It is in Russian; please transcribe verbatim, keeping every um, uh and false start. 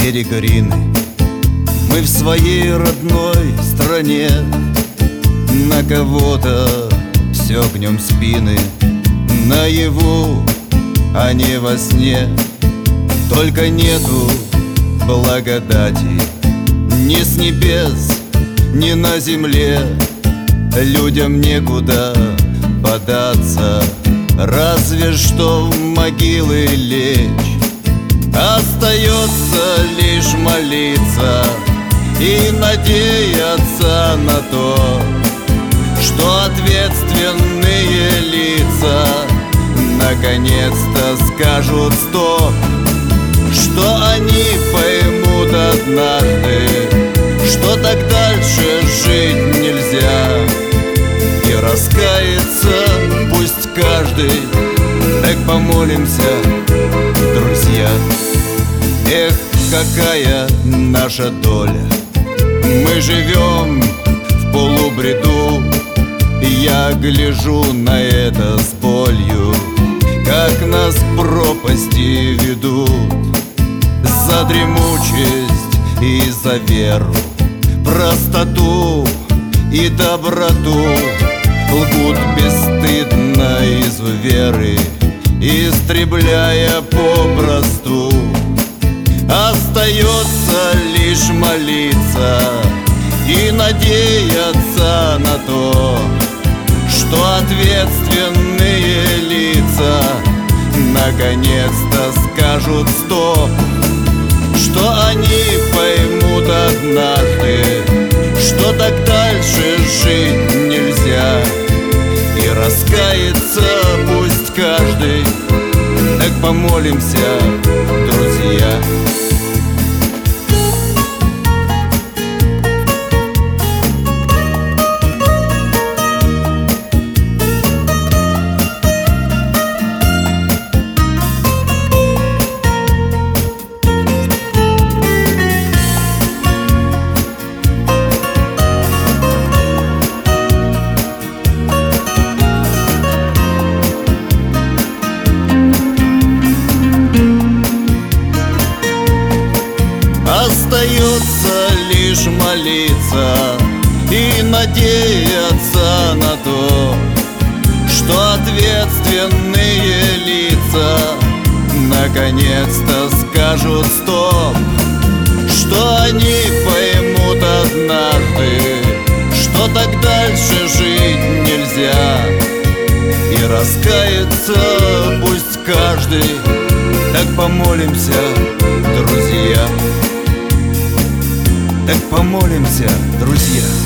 берега Рины. Мы в своей родной стране, на кого-то все гнем спины, наяву, а не во сне. Только нету благодати ни с небес, ни на земле. Людям некуда податься, разве что в могилы лечь. Остается лишь молиться и надеяться на то, что ответственные лица наконец-то скажут стоп, что они поймут однажды, что так дальше жить нельзя. И раскается пусть каждый, так помолимся, друзья. Эх, какая наша доля, мы живем в полубреду. Я гляжу на это с болью, как нас пропасти ведут. За дремучесть и за веру, простоту и доброту лгут бесстыдно из веры, истребляя попросту. Остается лишь молиться и надеяться на то, что ответственные лица наконец-то скажут стоп, что они поймут однажды, что так дальше жить нельзя. И раскается пусть каждый, так помолимся, друзья. Остается лишь молиться и надеяться на то, что ответственные лица наконец-то скажут стоп, что они поймут однажды, что так дальше жить нельзя. И раскается пусть каждый, так помолимся, друзья. Так помолимся, друзья.